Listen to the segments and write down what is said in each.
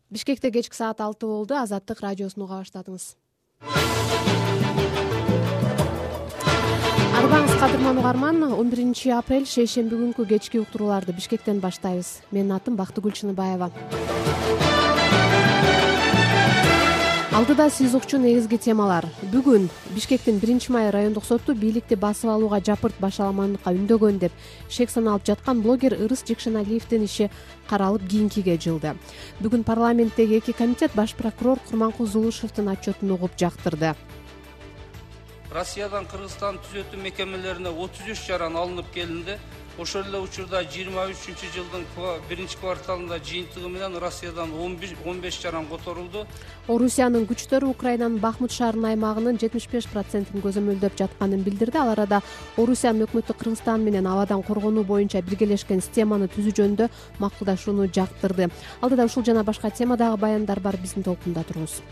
Бишкекте кечки саат 6 болду. Азаттык радиосун уга баштадыңыз. Арбаңыз кадырман угарман. 11 апрель шейшемби күнкү кечки уктурууларды Бишкектен баштайбыз. Менин атым Бактыгүл Чыныбаева. Алдыда сиз укчу негизги темалар. Бүгүн Бишкектин 1-май райондук соту бийликти басып алууга жапырт башаламандыкка үндөгөн деп шек саналып жаткан блогер Ырыс Жекшеналиевдин иши каралып кийинкиге жылды. Бүгүн парламенттеги 2 комитет баш прокурор Курманкул Зулушевдин отчетун угуп жактырды. Россиядан Кыргызстан түзөтүү мекемелерине 33 жаран алынып келинди. Ошол эле учурда 23-жылдын 1-кварталында жыйынтыгы менен Россиядан 15 жаран которулду. Орусиянын күчтөрү Украинанын Бахмут шаарынын аймагынын 75%-ин көзөмөлдөп жатканын билдирди. Ал арада Орусиянын өкмөтү Кыргызстан менен абадан коргонуу боюнча биргелешкен системаны түзүү жөнүндө макулдашууну жактырды. Алдыда ушул жана башка темадагы баяндар бар, биздин толкунда туруңуз.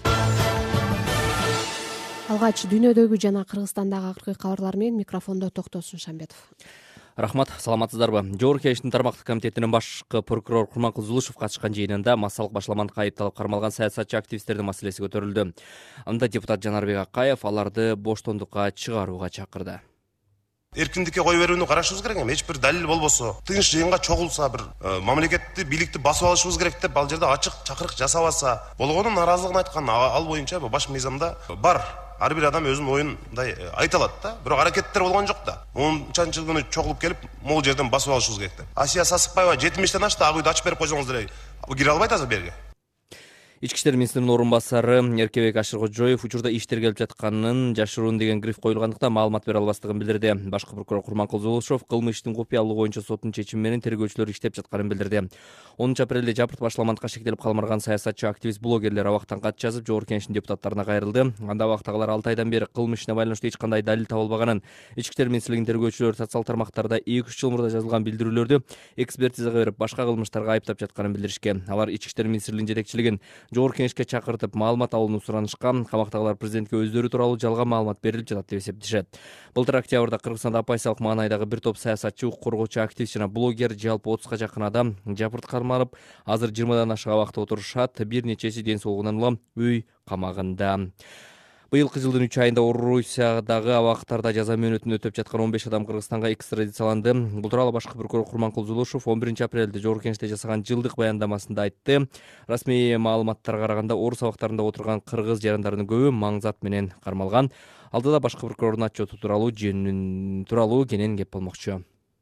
Алгач дүйнөдөгү жана Кыргызстандагы акыркы кабарлар менен микрофондо Токтосун Шамбетов. Рахмат, саламатсыздарбы? Жогорку Кеңештин тармактык комитетинин башкы прокурор Курманкул Зулушев катышкан жыйынында массалык башаламандыкка айыпталып кармалган саясатчы активисттердин маселеси көтөрүлдү. Анда депутат Жанарбек Акаев аларды боштондукка чыгарууга чакырды. Эркиндикке кое берүүнү карашыбыз керек эми. Эч бир далил болбосо, тыныч жыйынга чогулса, бир мамлекетти, бийликти басып алышыбыз керек деп ал жерде ачык чакырык жасабаса, болгону нааразылыгын айткан ал боюнча баш мыйзамда бар. Ар бир адам өзүнүн оюндай айта алат да. Бирок аракеттер болгон жок да. 10-чы күнү чогулуп келип, могул жерден басып алышыбыз керек деп. Асия Сасыкбаева 70-тен ашты, ак үйдү ачып берип койсоңуз эле кире албайт азыр берге. Ички иштер министринин орун басары Эркебек Ашыркожоев учурда иш тергелип жатканын, жашыруун деген гриф коюлгандыктан маалымат бере албастыгын билдирди. Башкы прокурор Курманкул Зулушев кылмыш иштин купуялыгы боюнча соттун чечими менен тергөөчүлөр иштеп жатканын билдирди. 10-апрелде жапырт башаламандыкка шектелип калмырган саясатчы, активист, блогерлер абактан кат жазып, Жогорку Кеңештин депутаттарына кайрылды. Анда абактагылар 6 айдан бери кылмыш ишине байланыштуу эч кандай далил табылбаганын, ички иштер министрлигинин тергөөчүлөрү социалдык тармактарда 2-3 жыл мурда жазылган билдирүүлөрдү экспертизага берип, башка кылмыштарга айыптап жатканын билдиришкен. Алар ички иштер министрлигинин жетекчилигин Жогорку Кеңешке чакыртып маалымат алууну суранышкан. Камактагылар президентке өздөрү тууралуу жалган маалымат берилип жатат деп эсептешет. Былтыр октябрда Кыргызстанда оппозициялык маанайдагы бир топ саясатчы, укук коргоочу, активист жана блогер, жалпы 30га жакын адам жапырт кармалып, азыр 20дан ашык абакта отурушат. Бир нечеси ден соолугунан улам үй камагында. Быйылкы жылдын 3 айында Орусиядагы абактарда жаза мөөнөтүн өтөп жаткан 15 адам Кыргызстанга экстрадицияланды. Бул тууралуу башкы прокурор Курманкул Зулушев 11-апрелде Жогорку Кеңеште жасаган жылдык баяндамасында айтты. Расмий маалыматтарга караганда орус абактарында отурган кыргыз жарандарынын көбү маңзат менен кармалган. Алдыда башкы прокурордун отчету тууралуу кенен кеп болмокчу.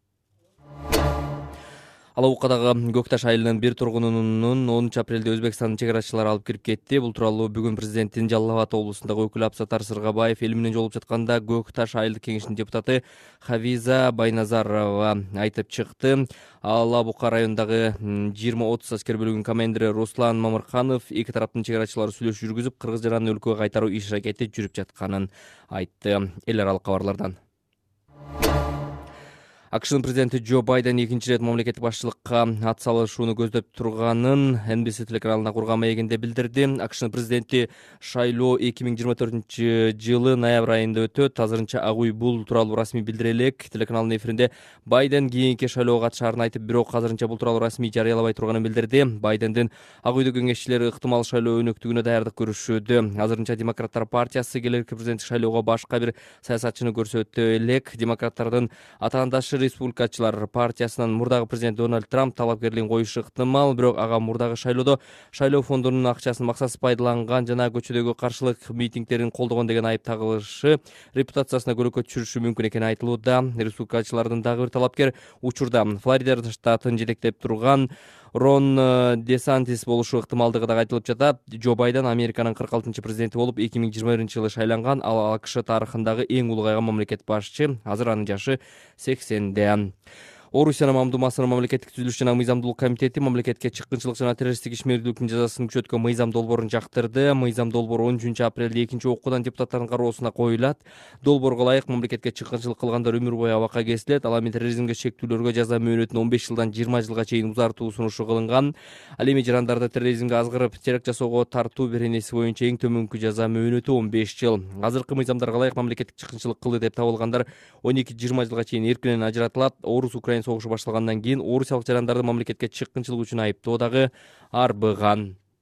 Алабукадагы Көкташ айылынын бир тургунунун 10-апрелде Өзбекстандын чек-арачылары алып кирип кетти. Бул тууралуу бүгүн президенттин Жалал Абад облусундагы өкүлү Абсатар Сыргабаев эл менен жолугуп жатканда Көкташ айылдык кеңешинин депутаты Хавиза Байназарова айтып чыкты. Алабука районундагы 20-30 аскер бөлүгүнүн командири Руслан Мамырханов эки тараптын чек-арачылары сүйлөшүү жүргүзүп, кыргыз жаранын өлкөгө кайтаруу иш-аракети жүрүп жатканын айтты. Эл аралык кабарлардан. АКШнын президенти Джо Байден экинчи ирет мамлекеттик башчылыкка ат салышууну көздөп турганын NBC телеканалына курган маегинде билдирди. АКШнын президенти шайлоо 2024-жылы ноябрь айында өтөт. Азырынча Ак үй бул тууралуу расмий билдире элек. Телеканалдын эфиринде Байден кийинки шайлоого катышаарын айтып, бирок азырынча бул тууралуу расмий жарыялабай турганын билдирди. Байдендин Ак үйдө кеңешчилери ыктымал шайлоо өнөктүгүнө даярдык көрүшүүдө. Азырынча Демократтар партиясы келерки президенттик шайлоого башка бир саясатчыны көрсөтө элек. Демократтардын атаандашы Республикачылар партиясынан мурдагы президент Дональд Трамп талапкерлигин коюшу ыктымал, бирок ага мурдагы шайлоодо шайлоо фондунун акчасын максатсыз пайдаланган жана көчөдөгү каршылык митингдерин колдогон деген айып тагылышы репутациясына көлөкө түшүрүшү мүмкүн экени айтылууда. Республикачылардын дагы бир талапкер учурда Флорида штатын жетектеп турган Рон Десантис болушу ыктымалдыгы да айтылып жатат. Джо Байден Американын 46-президенти болуп 2021-жылы шайланган. Ал АКШ тарыхындагы эң улгайган мамлекет башчы. Азыр анын жашы 80-де. Орусиянын Мамдумасынын мамлекеттик түзүлүш жана мыйзамдуулук комитети мамлекетке чыккынчылык жана террористтик ишмердүүлүктүн жазасын күчөткөн мыйзам долбоорун жактырды. Мыйзам долбоору 13-апрелде экинчи окуудан депутаттардын кароосуна коюлат. Долбоорго ылайык мамлекетке чыккынчылык кылгандар өмүр бою абакка кесилет. Ал эми терроризмге шектүүлөргө жаза мөөнөтүн 15 жылдан 20 жылга чейин узартуу сунушу кылынган. Ал эми жарандарды терроризмге азгырып, теракт жасоого тартуу беренеси боюнча эң төмөнкү жаза мөөнөтү 15 жыл. Азыркы мыйзамдарга ылайык мамлекеттик чыккынчылык кылды деп табылгандар 12-20 жылга чейин эркинен ажыратылат. Орус-Украин согушу башталгандан кийин орусиялык жарандарды мамлекетке чыккынчылык үчүн айыптоо дагы арбыган.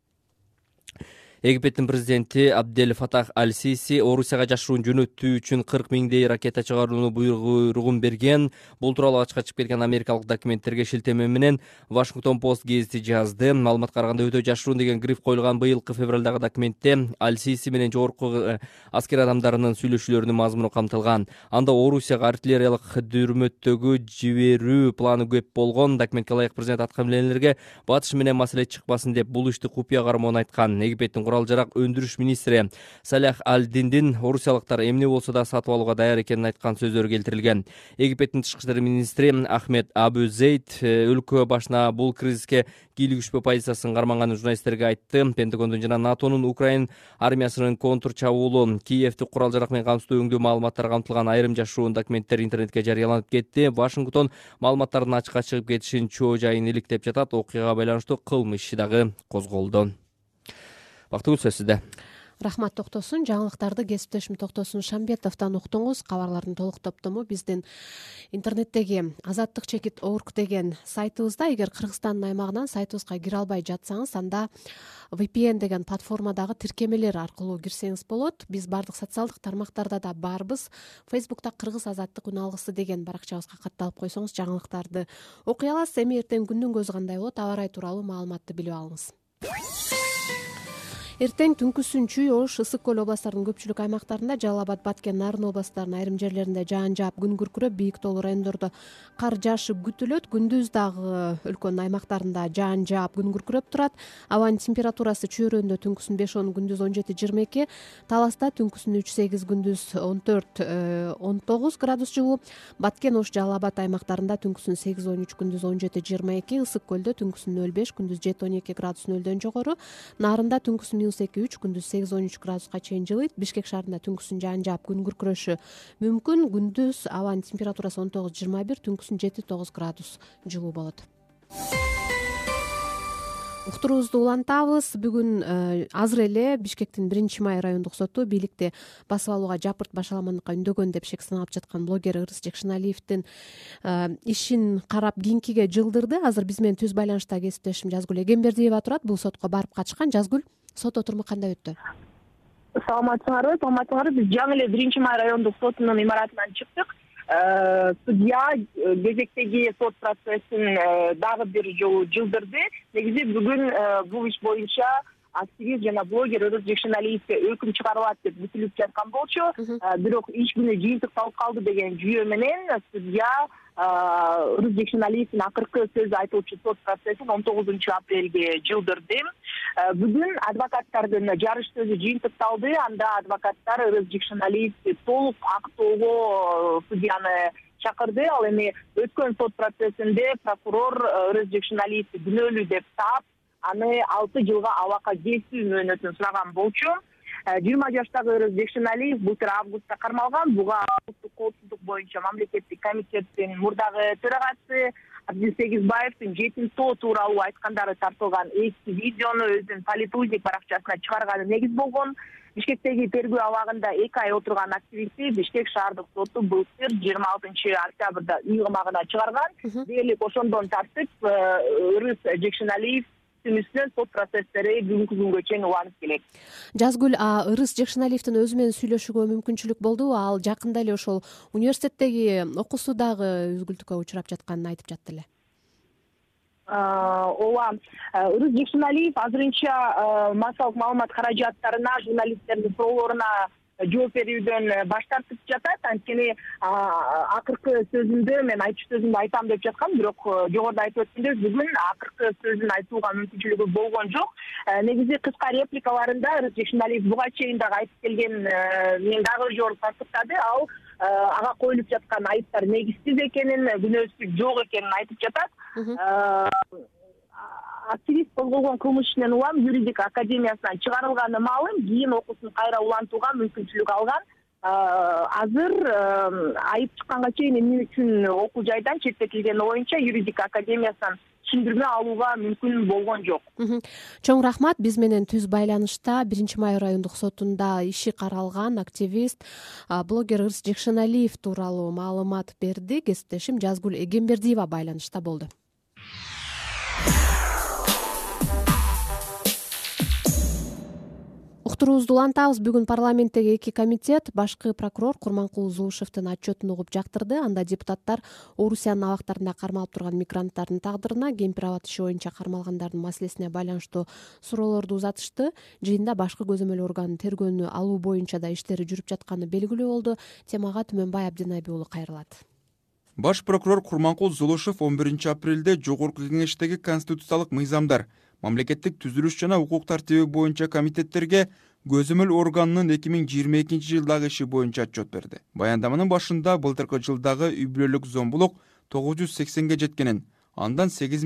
Египеттин президенти Абдель Фатах Аль-Сиси Орусияга жашыруун жөнөтүү үчүн 40 миңдей ракета чыгарууну буйругун берген. Бул тууралуу ачыкка чыгып кеткен америкалык документтерге шилтеме менен Washington Post гезити жазды. Маалыматка караганда өтө жашыруун деген гриф коюлган быйылкы февралдагы документте Аль-Сиси менен жогорку аскер адамдарынын сүйлөшүүлөрүнүн мазмуну камтылган. Анда Орусияга артиллериялык дүрмөттөгү жиберүү планы көп болгон. Документке ылайык президент аткан эмнелерге батыш менен маселе чыкпасын деп бул ишти купуя кармоон айткан. Египеттин курал жарак өндүрүш министри Салях Аль-Диндин орусиялыктар эмне болсо да сатып алууга даяр экенин айткан сөздөрү келтирилген. Египеттин тышкы иштер министри Ахмед Абу Зейд өлкө башына бул кризиске кийлигишпөө позициясын карманганын журналисттерге айтты. Пентагондун жана НАТОнун Украин армиясынын контр чабуулу Киевти курал жарак менен камсыздоо өңдүү маалыматтар камтылган айрым жашыруун документтер интернетке жарыяланып кетти. Вашингтон маалыматтардын ачыкка чыгып кетишин чоо жайын иликтеп жатат. Окуяга байланыштуу кылмыш иши дагы козголду. Бактыгүл, сөз сизде. Рахмат Токтосун. Жаңылыктарды кесиптешим Токтосун Шамбетовдон уктуңуз. Кабарлардын толук топтому биздин интернеттеги azattik.org деген сайтыбызда. Эгер Кыргызстандын аймагынан сайтыбызга кире албай жатсаңыз, анда VPN деген платформадагы тиркемелер аркылуу кирсеңиз болот. Биз бардык социалдык тармактарда да барбыз. Facebook'та Кыргыз азаттык үн алгысы деген баракчабызга катталып койсоңуз жаңылыктарды окуй аласыз. Эми эртең күндүн көзү кандай болот? Аба ырайы тууралуу маалыматты билип алыңыз. Эртең түнкүсүн Чүй, Ош, Ысык көл областарынын көпчүлүк аймактарында, Жалал Абад, Баткен, Нарын областарынын айрым жерлеринде жаан жаап, күн күркүрөп, бийик тоолуу райондордо кар жаашы күтүлөт. Күндүз дагы өлкөнүн аймактарында жаан жаап, күн күркүрөп турат. Абанын температурасы Чүй-өрөөндө түнкүсүн 5-10, күндүз 17-22, Таласта түнкүсүн 3-8, күндүз 14-19 градус жылуу. Баткен, Ош, Жалал Абад аймактарында түнкүсүн 8-13, күндүз 17-22, Ысык көлдө түнкүсүн 0-5, күндүз 7-12 градус нөлдөн жогору. Нарында түнкүсүн 2-3, күндүз 8-13 градуска чейин жылыйт. Бишкек шаарында түнкүсүн жаан жаап, күн күркүрөшү мүмкүн. Күндүз абанын температурасы 19-21, түнкүсүн 7-9 градус жылуу болот. Уктуруубузду улантабыз. Бүгүн азыр эле Бишкектин 1-май райондук соту бийликти басып алууга жапырт башаламандыкка үндөгөн деп шек саналып жаткан блогер Ырыс Жекшеналиевдин ишин карап кийинкиге жылдырды. Азыр биз менен түз байланышта кесиптешим Жазгүл Эгембердиева турат. Бул сотко барып катышкан. Жазгүл, сот отуруму кандай өттү? Саламатсыңарбы. Биз жаңы эле 1-май райондук сотунун имаратынан чыктык. Судья кезектеги сот процессин дагы бир жолу жылдырды. Негизи бүгүн бул иш боюнча активист жана блогер Ырыс Жекшеналиевге өкүм чыгарылат деп күтүлүп жаткан болчу. Бирок иш күнү жыйынтыкталып калды деген жүйө менен судья Ырыс Жекшеналиевдин акыркы сөз айтылчу сот процессин 19 апрелге жылдырды. Бүгүн адвокаттардын жарыш сөзү жыйынтыкталды. Анда адвокаттар Ырыс Жекшеналиевди толук актоого судьяны чакырды. Ал эми өткөн сот процессинде прокурор Ырыс Жекшеналиевди күнөөлүү деп таап, аны 6 жылга абакка кесүү мөөнөтүн сураган болчу. 20 жаштагы Ырыс Жекшеналиев былтыр августта кармалган. Буга улуттук коопсуздук боюнча мамлекеттик комитеттин мурдагы төрагасы Абдил Сегизбаевдин жетим тоо тууралуу айткандары тартылган эски видеону өзүнүн политузник баракчасына чыгарганы негиз болгон. Бишкектеги тергөө абагында 2 ай отурган активистти Бишкек шаардык соту былтыр 26 октябрда үй камагына чыгарган. Дээрлик ошондон тартып Ырыс Жекшеналиев үстүнөн сот процесстери бүгүнкү күнгө чейин уланып келет. Жазгүл, Ырыс Жекшеналиевдин өзү менен сүйлөшүүгө мүмкүнчүлүк болдубу? Ал жакында эле ошол университеттеги окуусу дагы үзгүлтүккө учурап жатканын айтып жатты эле. Ооба, Ырыс Жекшеналиев азырынча массалык маалымат каражаттарына, журналисттердин суроолоруна жооп берүүдөн баш тартып жатат. Анткени акыркы сөзүндө мен айтчу сөзүмдү айтам деп жаткам, бирок жогоруда айтып өткөндөй бүгүн акыркы сөзүн айтууга мүмкүнчүлүгү болгон жок. Негизи кыска репликаларында Ырыс Жекшеналиев буга чейин дагы айтып келген, мен дагы жолу тастыктады. Ал ага коюлуп жаткан айыптар негизсиз экенин, күнөөсү жок экенин айтып жатат. Активист козголгон кылмыш ишинен улам юридика академиясынан чыгарылганы маалым, кийин окуусун кайра улантууга мүмкүнчүлүк алган. Азыр айып чыкканга чейин эмне үчүн окуу жайдан четтетилгени боюнча юридика академиясынан түшүндүрмө алууга мүмкүн болгон жок. Чоң рахмат. Биз менен түз байланышта 1-май райондук сотунда иши каралган активист, блогер Ырыс Жекшеналиев тууралуу маалымат берди. Кесиптешим Жазгүл Эгембердиева байланышта болду. турубузду улантабыз. Бүгүн парламенттеги эки комитет башкы прокурор Курманкул Зулушевдин отчетун угуп жактырды. Анда депутаттар Орусиянын абактарында кармалып турган мигранттардын тагдырына, кемпир абад иши боюнча кармалгандардын маселесине байланыштуу суроолорду узатышты. Жыйында башкы көзөмөл орган тергөөнү алуу боюнча да иштери жүрүп жатканы белгилүү болду. Темага Түмөнбай Абдинабий уулу кайрылат. Баш прокурор Курманкул Зулушев 11 апрелде Жогорку кеңештеги конституциялык мыйзамдар, мамлекеттик түзүлүш жана укук тартиби боюнча комитеттерге көзөмөл органынын 2022 жылдагы иши боюнча отчет берди. Баяндаманын башында былтыркы жылдагы үй бүлөлүк зомбулук 980ге жеткенин, андан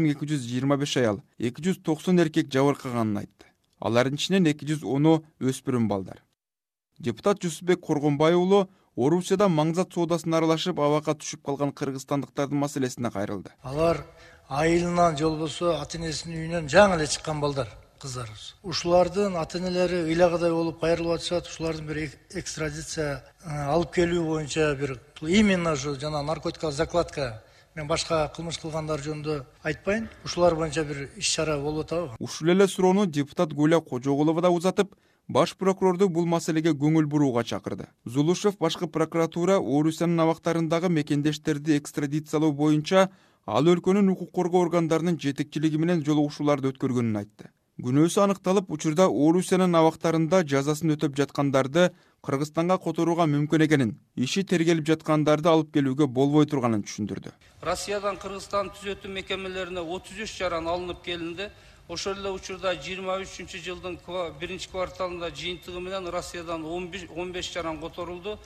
8225 аял, 290 эркек жабыркаганын айтты. Алардын ичинен 210 өспүрүм балдар. Депутат Жусупбек Коргонбай уулу Орусияда маңзат соодасына аралашып абакка түшүп калган кыргызстандыктардын маселесине кайрылды. Алар айылынан же болбосо ата-энесинин үйүнөн жаңы эле чыккан балдар, кыздарыбыз. Ушулардын ата-энелери ыйлагадай болуп кайрылып атышат. Ушулардын бир экстрадиция алып келүү боюнча бир именно ушу жана наркотикалык закладка мен башка кылмыш кылгандар жөнүндө айтпайын. Ушулар боюнча бир иш-чара болуп атабы? Ушул эле суроону депутат Гуля Кожогулова да узатып, баш прокурорду бул маселеге көңүл бурууга чакырды. Зулушев башкы прокуратура Орусиянын абактарындагы мекендештерди экстрадициялоо боюнча ал өлкөнүн укук коргоо органдарынын жетекчилиги менен жолугушууларды өткөргөнүн айтты. Күнөөсү аныкталып, учурда Орусиянын абактарында жазасын өтөп жаткандарды Кыргызстанга которууга мүмкүн экенин, иши тергелип жаткандарды алып келүүгө болбой турганын түшүндүрдү. Россиядан Кыргызстан түзөтүү мекемелерине 33 жаран алынып келинди. Ошол эле учурда 23 жылдын 1 кварталында жыйынтыгы менен Россиядан 15 жаран которулду.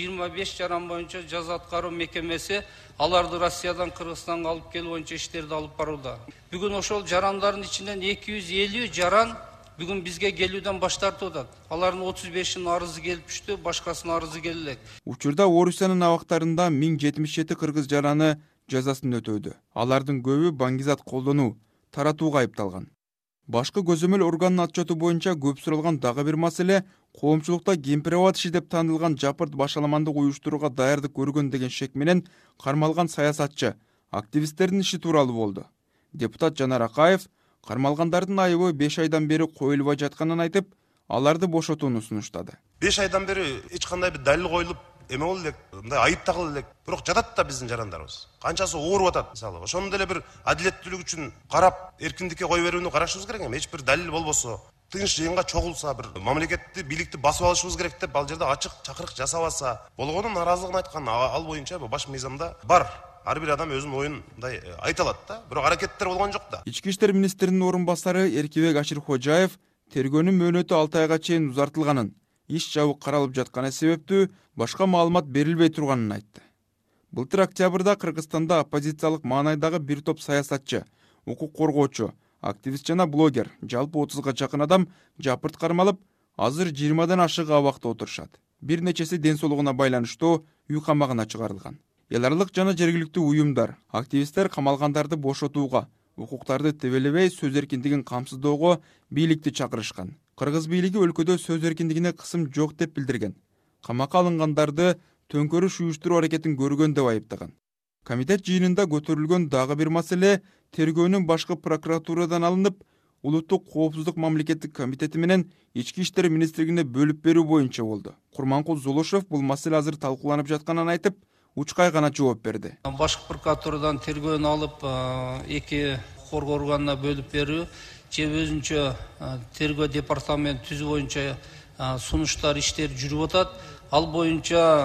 25 жаран боюнча жаза аткаруу мекемеси аларды Россиядан Кыргызстанга алып келүү боюнча иштерди алып барууда. Бүгүн ошол жарандардын ичинен 250 жаран бүгүн бизге келүүдөн баш тартып атат. Алардын 35-ин арызы келип түштү, башкасынын арызы келе элек. Учурда Орусиянын абактарында 1077 кыргыз жараны жазасын өтөөдө. Алардын көбү баңгизат колдонуу, таратууга айыпталган. Башкы көзөмөл органынын отчету боюнча көп суралган дагы бир маселе коомчулукта кемпир абад иши деп таанылган жапырт башаламандык уюштурууга даярдык көргөн деген шек менен кармалган саясатчы, активисттердин иши тууралуу болду. Депутат Жанар Акаев кармалгандардын айыбы 5 айдан бери коюлбай жатканын айтып, аларды бошотууну сунуштады. 5 айдан бери эч кандай бир далил коюлуп эме болду элек, мындай айып тагылды элек. Бирок жатат да биздин жарандарыбыз. Канчасы ооруп атат, мисалы. Ошону деле бир адилеттүүлүк үчүн карап, эркиндикке кое берүүнү карашыбыз керек эми. Эч бир далил болбосо, тынч жыйынга чогулса, бир мамлекетти, бийликти басып алышыбыз керек деп ал жерде ачык чакырык жасабаса, болгону наразылыгын айткан ал боюнча баш мыйзамда бар. Ар бир адам өзүнүн оюн мындай айта алат да. Бирок аракеттер болгон жок да. Ички иштер министринин орун басары Эркибек Аширхожаев тергөөнүн мөөнөтү 6 айга чейин узартылганын, иш жабык каралып жатканы себептүү башка маалымат берилбей турганын айтты. Былтыр октябрда Кыргызстанда оппозициялык маанайдагы бир топ саясатчы, укук коргоочу, активист жана блогер, жалпы 30га жакын адам жапырт кармалып, азыр 20дан ашык абакта отурушат. Бир нечеси ден соолугуна байланыштуу үй камагына чыгарылган. Эл аралык жана жергиликтүү уюмдар, активисттер камалгандарды бошотууга, укуктарды тебелебей сөз эркиндигин камсыздоого бийликти чакырышкан. Кыргыз бийлиги өлкөдө сөз эркиндигине кысым жок деп билдирген. Камакка алынгандарды төңкөрүш уюштуруу аракетин көргөн деп айыптаган. Комитет жыйынында көтөрүлгөн дагы бир маселе тергөөнүн башкы прокуратурадан алынып, Улуттук коопсуздук мамлекеттик комитети менен Ички иштер министрлигине бөлүп берүү боюнча болду. Курманкул Зулушев бул маселе азыр талкууланып жатканын айтып, учкай гана жооп берди. Башкы прокуратурадан тергөөнү алып, эки коргоо органына бөлүп берүү, же өзүнчө тергөө департамент түзүү боюнча сунуштар иштер жүрүп атат. Ал боюнча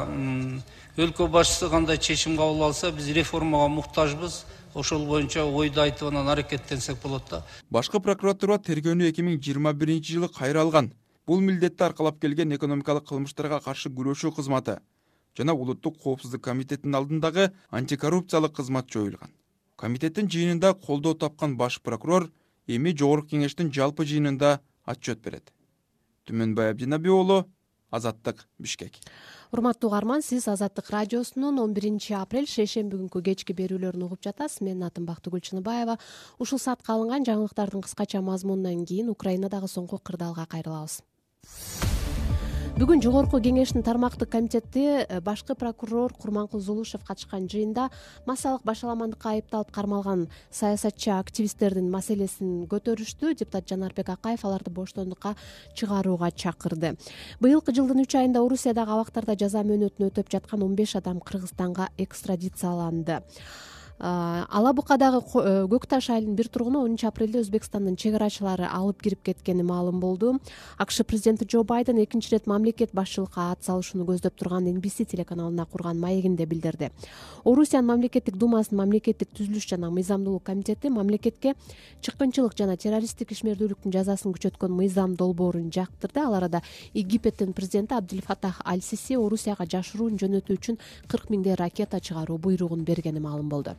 өлкө башчысы кандай чечим кабыл алса, биз реформага муктажбыз. Ошол боюнча ойду айтып анан аракеттенсек болот да. Башкы прокуратура тергөөнү 2021 жылы кайра алган. Бул милдетти аркалап келген экономикалык кылмыштарга каршы күрөшүү кызматы жана Улуттук коопсуздук комитетинин алдындагы антикоррупциялык кызмат жоюлган. Комитеттин жыйынында колдоо тапкан баш прокурор эми Жогорку кеңештин жалпы жыйынында отчет берет. Түмөнбай Абдинабий уулу, Азаттык, Бишкек. Урматтуу угарман, сиз Азаттык радиосунун 11 апрель шейшемби күнкү кечки берүүлөрүн угуп жатасыз. Менин атым Бактыгүл Чыныбаева. Ушул саатка алынган жаңылыктардын кыскача мазмунунан кийин Украинадагы соңку кырдаалга кайрылабыз. Бүгүн Жогорку Кеңештин тармактык комитети башкы прокурор Курманкул Зулушев катышкан жыйында массалык башаламандыкка айыпталып кармалган саясатчы активисттердин маселесин көтөрүштү. Депутат Жанарбек Акаев аларды боштондукка чыгарууга чакырды. Быйылкы жылдын 3 айында Орусиядагы абактарда жаза мөөнөтүн өтөп жаткан 15 адам Кыргызстанга экстрадицияланды. Алабукадагы Көк Таш айылынын бир тургуну 10 апрелде Өзбекстандын чек арачылары алып кирип кеткени маалым болду. АКШ президенти Джо Байден экинчи ирет мамлекет башчылыкка ат салышууну көздөп турган NBC телеканалына курган маегинде билдирди. Орусиянын мамлекеттик думасынын мамлекеттик түзүлүш жана мыйзамдуулук комитети мамлекетке чыккынчылык жана террористтик ишмердүүлүктүн жазасын күчөткөн мыйзам долбоорун жактырды. Ал арада Египеттин президенти Абдельфатах Аль-Сиси Орусияга жашыруун жөнөтүү үчүн 40 миңдей ракета чыгаруу буйругун бергени маалым болду.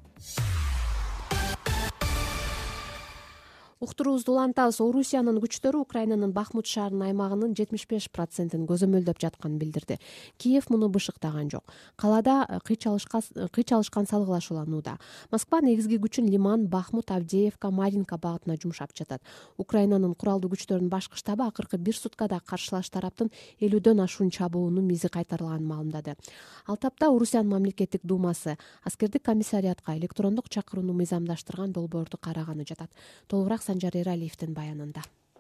Уктуруубузду улантабыз. Орусиянын күчтөрү Украинанын Бахмут шаарынын аймагынын 75%-ин көзөмөлдөп жатканын билдирди. Киев муну бышыктаган жок. Калаада кыйчалышкан салгылашууланууда. Москва негизги күчүн Лиман, Бахмут, Авдеевка, Маринка багытына жумшап жатат. Украинанын куралдуу күчтөрүнүн башкы штабы акыркы бир суткада каршылаш тараптын 50дөн ашуун чабуунун мизи кайтарылганын маалымдады. Ал тапта Орусиянын мамлекеттик думасы аскердик комиссариатка электрондук чакырууну мыйзамдаштырган долбоорду караганы жатат. Толугураак Санжар Эралиевдин баянында.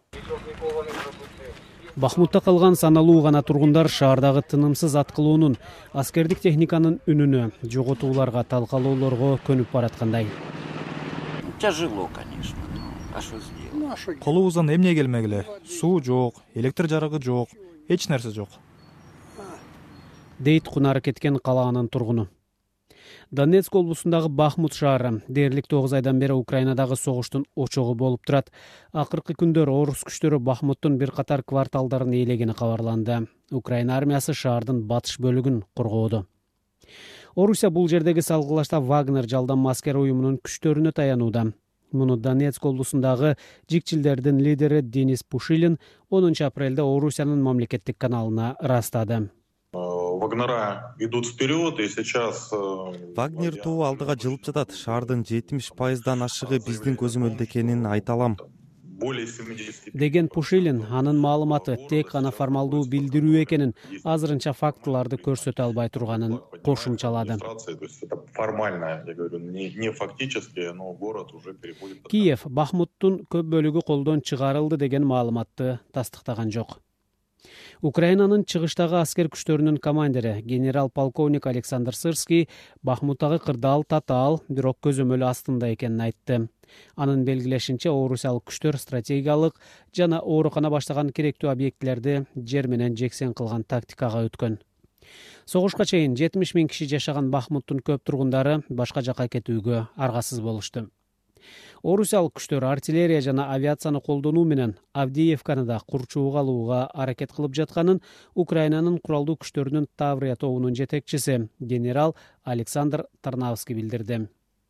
Бахмутта калган саналуу гана тургундар шаардагы тынымсыз аткылуунун, аскердик техниканын үнүнө, жоготууларга, талкалоолорго көнүп бараткандай. Тяжело, конечно. А что сделать? Колубуздан эмне келмегиле? Суу жок, электр жарыгы жок, эч нерсе жок. Дейт кунары кеткен калаанын тургуну. Донецк облусундагы Бахмут шаары дээрлик 9 айдан бери Украинадагы согуштун очогу болуп турат. Акыркы күндөр орус күчтөрү Бахмуттун бир катар кварталдарын ээлегени кабарланды. Украина армиясы шаардын батыш бөлүгүн коргоодо. Орусия бул жердеги салгылашта Вагнер жалданма аскер уюмунун күчтөрүнө таянууда. Муну Донецк облусундагы жикчилдердин лидери Денис Пушилин 10 апрелде Орусиянын мамлекеттик каналына ырастады. Вагнера идут вперед, и сейчас... Вагнер тобу алдыга жылып жатат. Шаардын 70%дан ашыгы биздин көзөмөлдө экенин айта алам. Деген Пушилин, анын маалыматы тек гана формалдуу билдирүү экенин, азырынча фактыларды көрсөтө албай турганын кошумчалады. Киев Бахмуттун көп бөлүгү колдон чыгарылды деген маалыматты тастыктаган жок. Украинанын чыгыштагы аскер күчтөрүнүн командири генерал-полковник Александр Сырский Бахмуттагы кырдаал татаал, бирок көзөмөл астында экенин айтты. Анын белгилешинче, орусиялык күчтөр стратегиялык жана оорукана баштаган керектүү объектилерди жер менен жексен кылган тактикага өткөн. Согушка чейин 70 000 киши жашаган Бахмуттун көп тургундары башка жакка кетүүгө аргасыз болушту. Орусиялык күчтөр артиллерия жана авиацияны колдонуу менен Авдеевканы да курчууга алууга аракет кылып жатканын Украинанын куралдуу күчтөрүнүн Таврия тобунун жетекчиси генерал Александр Тарнавский билдирди.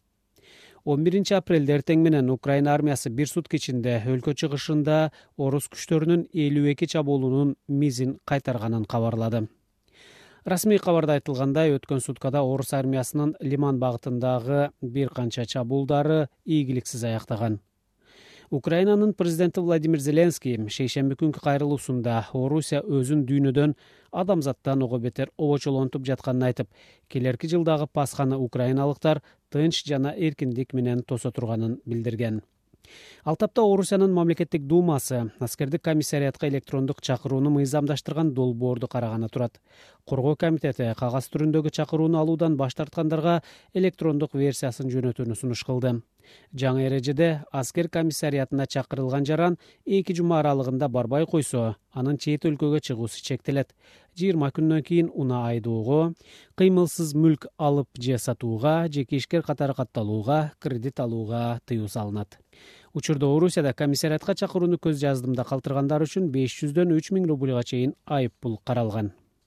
11 апрелде эртең менен Украина армиясы бир сутка ичинде өлкө чыгышында орус күчтөрүнүн 52 чабуулунун мизин кайтарганын кабарлады. Расмий кабарда айтылгандай, өткөн суткада орус армиясынын Лиман багытындагы бир канча чабуулдары ийгиликсиз аяктаган. Украинанын президенти Владимир Зеленский шейшемби күнкү кайрылуусунда Орусия өзүн дүйнөдөн адамзаттан ого бетер обочолонтуп жатканын айтып, келерки жылдагы Пасханы украиналыктар тынч жана эркиндик менен тосо турганын билдирген. Ал тапта Орусиянын мамлекеттик думасы аскердик комиссариатка электрондук чакырууну мыйзамдаштырган долбоорду караганы турат. Коргоо комитети кагаз түрүндөгү чакырууну алуудан баш тарткандарга электрондук версиясын жөнөтүүнү сунуш кылды. Жаңы эрежеде аскер комиссариатына чакырылган жаран 2 жума аралыгында барбай койсо, анын чет өлкөгө чыгуусу чектелет. 20 күндөн кийин уна айдоого, кыймылсыз мүлк алып же сатууга, жеке ишкер катары катталууга, кредит алууга тыюу салынат. Учурда Орусияда комиссариатка чакырууну көз жаздымда калтыргандар үчүн 500дөн 3000 рубльга чейин айып пул каралган.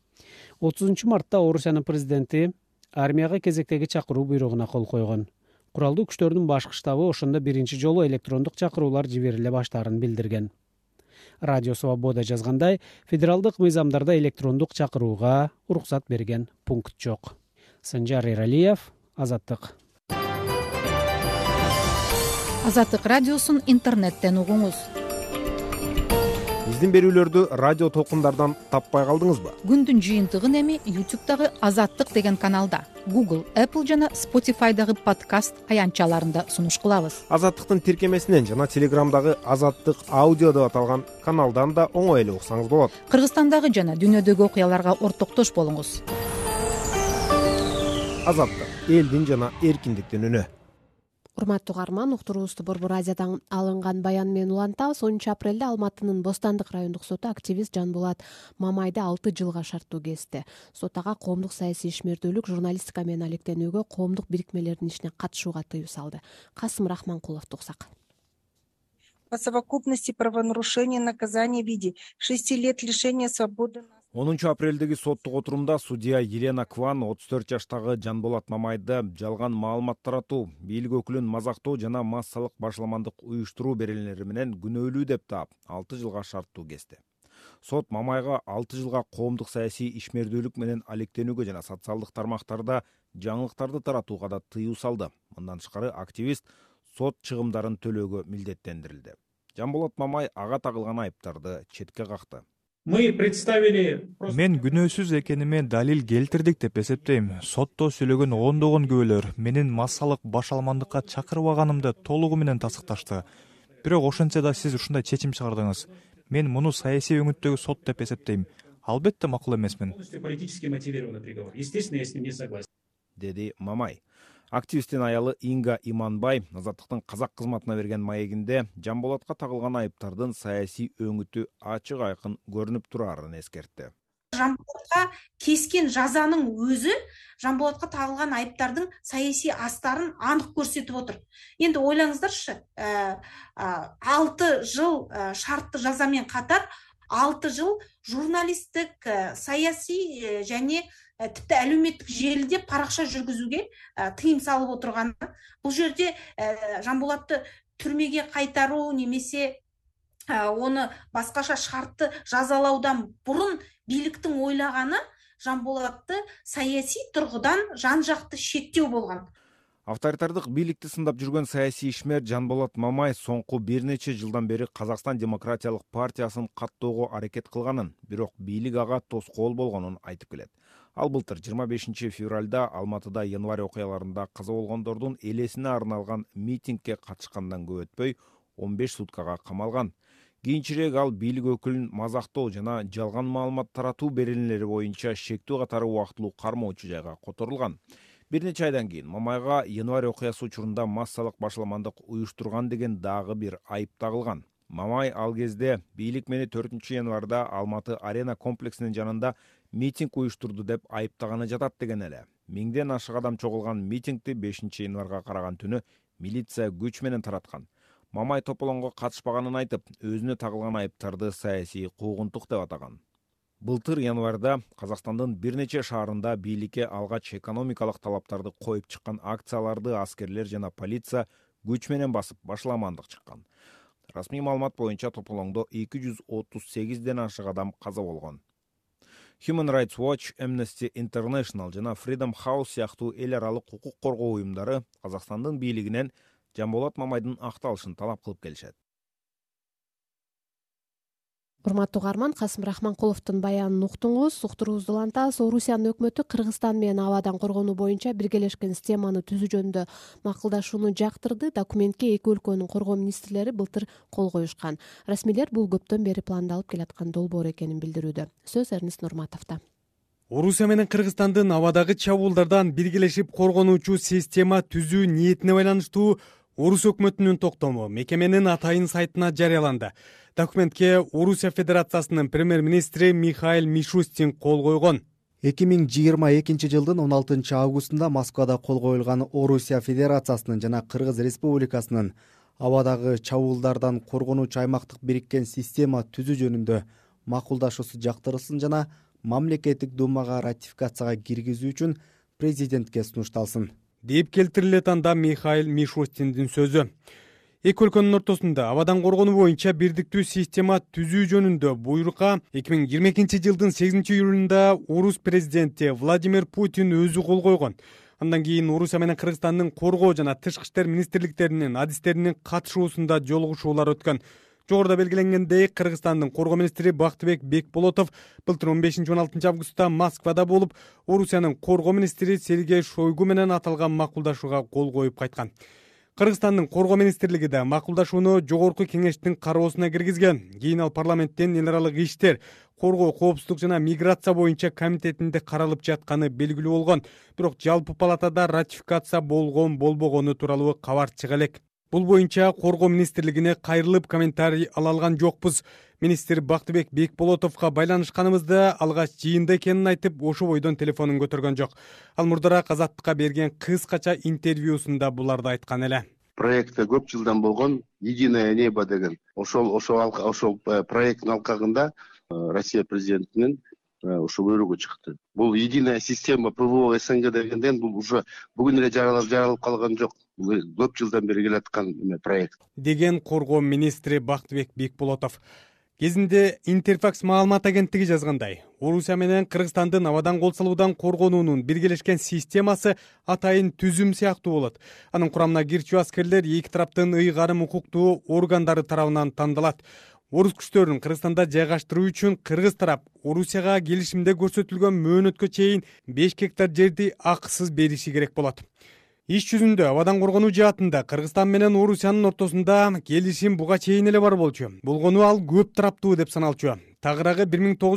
30 мартта Орусиянын президенти армияга кезектеги чакыруу буйругуна кол койгон. Куралдуу күчтөрдүн башкы штабы ошондо биринчи жолу электрондук чакыруулар жибериле баштаарын билдирген. Радио Свобода жазгандай, федералдык мыйзамдарда электрондук чакырууга уруксат берген пункт жок. Санжар Эралиев, Азаттык. Азаттык радиосун интернеттен угуңуз. Биздин берүүлөрдү радио толкундардан таппай калдыңызбы? Күндүн жыйынтыгын эми YouTube'дагы Азаттык деген каналда, Google, Apple жана Spotify'дагы подкаст аянтчаларында сунуш кылабыз. Азаттыктын тиркемесинен жана Телеграмдагы Азаттык аудио деп аталган каналдан да оңой эле уксаңыз болот. Кыргызстандагы жана дүйнөдөгү окуяларга ортоктош болуңуз. Азаттык, элдин жана эркиндиктин үнү. Урматтуу угарман, уктуруубузду Борбор радиодан алынган баян менен улантабыз. 10 апрелде Алматынын Бостандык райондук соту активист Жанболот Мамайды 6 жылга шарттуу кести. Сот ага коомдук саясий ишмердүүлүк, журналистика менен алектенүүгө, коомдук бирикмелердин ишине катышууга тыюу салды. Касым Рахманкуловду уксак. По совокупности правонарушения наказания в виде 6 лет лишения свободы. 10 апрелдеги соттук отурумда судья Елена Кван 34 жаштагы Жанболот Мамайды жалган маалымат таратуу, бийлик өкүлүн мазактоо жана массалык башаламандык уюштуруу беренелери менен күнөөлүү деп таап 6 жылга шарттуу кести. Сот Мамайга 6 жылга коомдук саясий ишмердүүлүк менен алектенүүгө жана социалдык тармактарда жаңылыктарды таратууга да тыюу салды. Мындан тышкары активист сот чыгымдарын төлөөгө милдеттендирилди. Жанболот Мамай ага тагылган айыптарды четке какты. Мен күнөөсүз экениме далил келтирдик деп эсептейм. Сотто сүйлөгөн ондогон күбөлөр менин массалык башаламандыкка чакырбаганымды толугу менен тасыкташты. Бирок ошентсе да сиз ушундай чечим чыгардыңыз. Мен муну саясий өңүттөгү сот деп эсептейм. Албетте макул эмесмин. Деди Мамай. Активисттин аялы Инга Иманбай Азаттыктын казак кызматына берген маегинде Жанболотко тагылган айыптардын саясий өңүтү ачык айкын көрүнүп турарын эскертти. Жанболотко кескен жазанын өзү Жанболотко тагылган айыптардын саясий астарын анык көрсөтүп отур. Энди ойлоңуздарчы, 6 жыл шартты жаза менен катар 6 жыл журналисттик, саясий және типти әлеуметтик желиде паракша жүргүзүүгө тыйым салып отурганы. Бул жерде Жанболотду түрмөгө кайтаруу немесе оны башкача шартты жазалаудан бурун бийликтин ойлаганы Жанболотду саясий тургудан жан жакты шектөө болгон. Авторитардык бийликти сындап жүргөн саясий ишмер Жанболот Мамай соңку бир нече жылдан бери Казакстан Демократиялык партиясын каттоого аракет кылганын, бирок бийлик ага тоскоол болгонун айтып келет. Ал былтыр 25 февралда Алматыда январь окуяларында каза болгондордун элесине арналган митингге катышкандан көп өтпөй 15 суткага камалган. Кийинчерээк ал бийлик өкүлүн мазактоо жана жалган маалымат таратуу беренелери боюнча шектүү катары убактылуу кармоочу жайга которулган. Бир нече айдан кийин Мамайга январь окуясы учурунда массалык башаламандык уюштурган деген дагы бир айып тагылган. Мамай ал кезде бийлик мени 4 январда Алматы Арена комплексинин жанында митинг уюштурду деп айыптаганы жатат деген эле. 1000ден ашык адам чогулган митингди 5 январга караган түнү милиция күч менен тараткан. Мамай тополоңго катышпаганын айтып, өзүнө тагылган айыптарды саясий куугунтук деп атаган. Былтыр январда Казакстандын бир нече шаарында бийликке алгач экономикалык талаптарды коюп чыккан акцияларды аскерлер жана полиция күч менен басып башаламандык чыккан. Расмий маалымат боюнча тополоңдо 238ден ашык адам каза болгон. Human Rights Watch, Amnesty International жана Freedom House сыяктуу эл аралык укук коргоо уюмдары Казакстандын бийлигинен Жанболот Мамайдын акталышын талап кылып келишет. Урматтуу угарман, Касым Рахманкуловдун баянын уктуңуз. Уктуруубузду улантабыз. Орусиянын өкмөтү Кыргызстан менен абадан коргонуу боюнча биргелешкен системаны түзүү жөнүндө макулдашууну жактырды. Документке эки өлкөнүн коргоо министрлери былтыр кол коюшкан. Расмийлер бул көптөн бери пландалып келаткан долбоор экенин билдирүүдө. Сөз Эрнест Нурматовдо. Орусия менен Кыргызстандын абадагы чабуулдардан биргелешип коргонуучу система түзүү ниетине байланыштуу Орус өкмөтүнүн токтому мекеменин атайын сайтына жарыяланды. Документке Орусия Федерациясынын премьер-министри Михаил Мишустин кол койгон. 2022 жылдын 16 августунда Москвада кол коюлган Орусия Федерациясынын жана Кыргыз Республикасынын абадагы чабуулдардан коргонуучу аймактык бириккен система түзүү жөнүндө макулдашуусу жактырылсын жана мамлекеттик думага ратификацияга киргизүү үчүн президентке сунушталсын деп келтирилет анда Михаил Мишустиндин сөзү. Эки өлкөнүн ортосунда абадан коргонуу боюнча бирдиктүү система түзүү жөнүндө буйрукка 2022 жылдын 8 июлунда Орус президенти Владимир Путин өзү кол койгон. Андан кийин Орусия менен Кыргызстандын коргоо жана тышкы иштер министрликтеринин адистеринин катышуусунда жолугушуулар өткөн. Жогоруда белгиленгендей, Кыргызстандын коргоо министри Бактыбек Бекболотов былтыр 15-16 августта Москвада болуп, Орусиянын коргоо министри Сергей Шойгу менен аталган макулдашууга кол коюп кайткан. Кыргызстандын коргоо министрлиги да макулдашууну жогорку кеңештин кароосуна киргизген. Кийин ал парламенттин эл аралык иштер, коргоо, коопсуздук жана миграция боюнча комитетинде каралып жатканы белгилүү болгон. Бирок жалпы палатада ратификация болгон болбогону тууралуу кабар чыга элек. Бул боюнча коргоо министрлигине кайрылып комментарий ала алган жокпуз. Министр Бактыбек Бекболотовго байланышканыбызда алгач жыйында экенин айтып, ошо бойдон телефонун көтөргөн жок. Ал мурдараак Азаттыкка берген кыскача интервьюсунда буларды айткан эле. Проектте көп жылдан болгон «Единое небо» деген ошол проекттин алкагында Россия президентинин ошо буйругу чыкты. Бул единая система ПВО СНГ дегенден бул уже бүгүн эле жаралып калган жок. Көп жылдан бери келаткан проект. Деген коргоо министри Бактыбек Бекболотов. Кезинде Интерфакс маалымат агенттиги жазгандай, Орусия менен Кыргызстандын абадан кол салуудан коргонуунун биргелешкен системасы атайын түзүм сыяктуу болот. Анын курамына кирчү аскерлер эки тараптын ыйгарым укуктуу органдары тарабынан тандалат. Орус күчтөрүн Кыргызстанда жайгаштыруу үчүн кыргыз тарап Орусияга келишимде көрсөтүлгөн мөөнөткө чейин 5 гектар жерди акысыз бериши керек болот. Иш жүзүндө абадан коргонуу жаатында Кыргызстан менен Орусиянын ортосунда келишим буга чейин эле бар болчу. Болгону ал көп тараптуу деп саналчу. Тагыраагы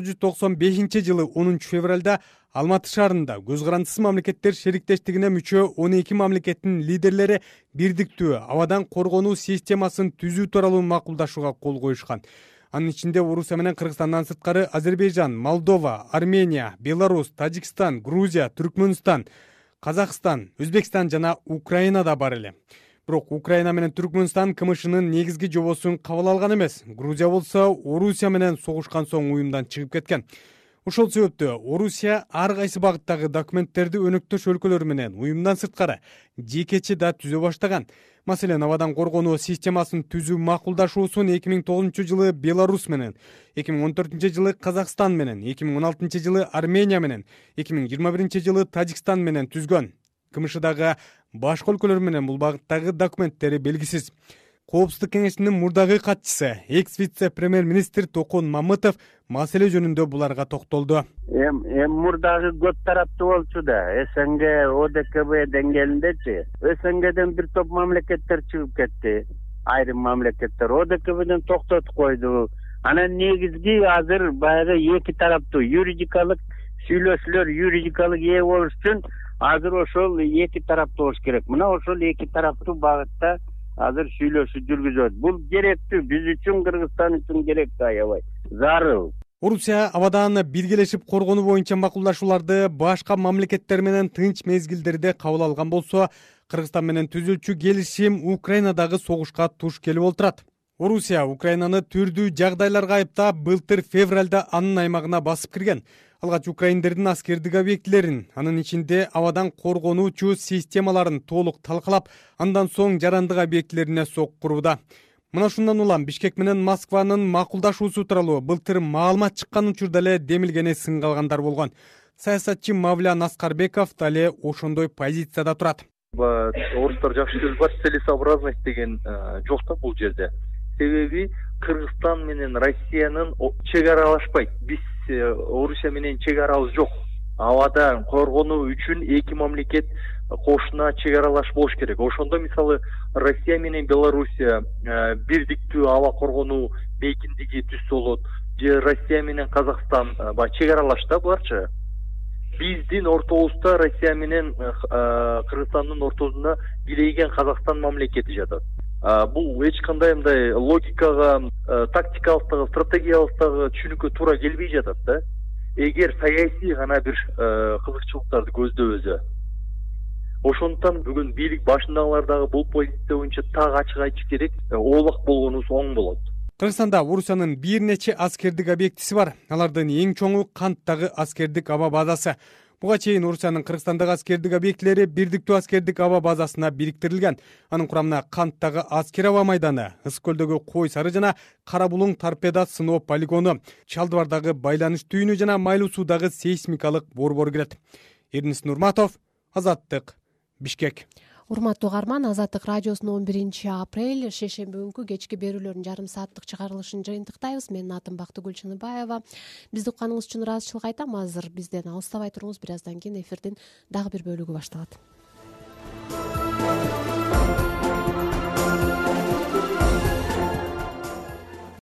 1995 жылы 10 февралда Алматы шаарында көз карандысыз мамлекеттер шериктештигине мүчө 12 мамлекеттин лидерлери бирдиктүү абадан коргонуу системасын түзүү тууралуу макулдашууга кол коюшкан. Анын ичинде Орусия менен Кыргызстандан сырткары Азербайжан, Молдова, Армения, Беларусь, Тажикстан, Грузия, Түркмөнстан, Казакстан, Өзбекстан жана Украина да бар эле. Бирок Украина менен Түркмөнстан КМШнын негизги жобосун кабыл алган эмес. Грузия болсо Орусия менен согушкан соң уюмдан чыгып кеткен. Ошол себептөө Орусия ар кайсы багыттагы документтерди өнөктөш өлкөлөр менен уюмдан сырткары жекече да түзө баштаган. Маселен, абадан коргонуу системасын түзүү макулдашуусун 2009 жылы Беларусь менен, 2014 жылы Казакстан менен, 2016 жылы Армения менен, 2021 жылы Тажикстан менен түзгөн. КМШдагы башка өлкөлөр менен бул багыттагы документтери белгисиз. Коопсуздук кеңешинин мурдагы катчысы, экс-вице-премьер-министр Токон Мамытов маселе жөнүндө буларга токтолду. Мурдагы көп тараптуу болчу да, СНГ, ОДКБ деңгээлиндечи. СНГден бир топ мамлекеттер чыгып кетти. Айрым мамлекеттер ОДКБден токтотуп койду. Анан негизги азыр баягы эки тараптуу юридикалык сүйлөшүүлөр, юридикалык ээ болуш үчүн азыр ошол эки тараптуу болуш керек. Мына ошол эки тараптуу багытта азыр сүйлөшүү жүргүзөт. Бул керектүү, биз үчүн, Кыргызстан үчүн керектүү, аябай зарыл. Орусия абадан биргелешип коргонуу боюнча макулдашууларды башка мамлекеттер менен тынч мезгилдерде кабыл алган болсо, Кыргызстан менен түзүлчү келишим Украинадагы согушка туш келип олтурат. Орусия Украинаны түрдүү жагдайларга айыптап, былтыр февралда анын аймагына басып кирген. Алгач украиндердин аскердик объектилерин, анын ичинде абадан коргонуучу системаларын толук талкалап, андан соң жарандык объектилерине сок курууда. Мына шундан улам Бишкек менен Москванын макулдашуусу тууралуу былтыр маалымат чыккан учурда эле демилгени сын калгандар болгон. Саясатчы Мавлян Аскарбеков дале ошондой позицияда турат. Орустар жакшы сөз бар, целесообразность деген жок да бул жерде. Себеби Кыргызстан менен Россиянын чек аралашпайт. Биз Орусия менен чек арабыз жок. Абадан коргонуу үчүн эки мамлекет кошуна чек аралаш болуш керек. Ошондо мисалы Россия менен Белоруссия бирдиктүү аба коргонуу мейкиндиги түзсө болот. Же Россия менен Казакстан чек аралаш да буларчы. Биздин ортобузда Россия менен Кыргызстандын ортосунда билейген Казакстан мамлекети жатат. Бул эч кандай мындай логикага, тактикалыктагы, стратегиялыктагы түшүнүккө туура келбей жатат да. Эгер саясий гана бир кызыкчылыктарды көздөбөсө. Ошондуктан бүгүн бийлик башындагылар бул позиция боюнча так ачык айтыш керек, оолак болгонубуз оң болот. Кыргызстанда Орусиянын бир нече аскердик объектиси бар. Алардын эң чоңу Канттагы аскердик аба базасы. Буга чейин Орусиянын Кыргызстандагы аскердик объектилери бирдиктүү аскердик аба базасына бириктирилген. Анын курамына Канттагы аскер аба майданы, Ыс көлдөгү Кой Сары жана Кара Булуң торпеда сыноо полигону, Чалдыбардагы байланыш түйүнү жана Майлуу суудагы сейсмикалык борбор кирет. Эрнис Нурматов, Азаттык, Бишкек. урматтуу угарман, Азаттык радиосунун 11 апрель шейшемби күнкү кечки берүүлөрдүн жарым сааттык чыгарылышын жыйынтыктайбыз. Менин атым Бактыгүл Чыныбаева. Бизди укканыңыз үчүн ыраазычылык айтам. Азыр бизден алыстабай туруңуз, бир аздан кийин эфирдин дагы бир бөлүгү башталат.